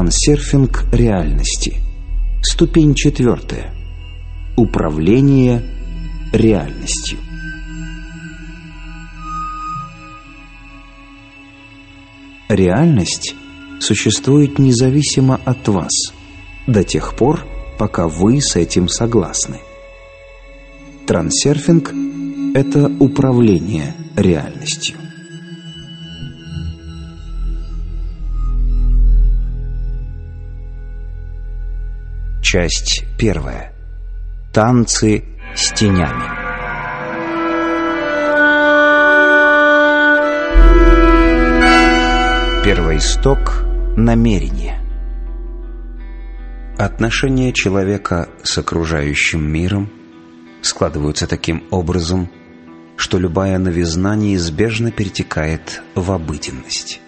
Трансерфинг реальности. Ступень 4. Управление реальностью. Реальность существует независимо от вас до тех пор, пока вы с этим согласны. Трансерфинг – это управление реальностью. Часть 1. Танцы с тенями. Первоисток намерения. Отношения человека с окружающим миром складываются таким образом, что любая новизна неизбежно перетекает в обыденность.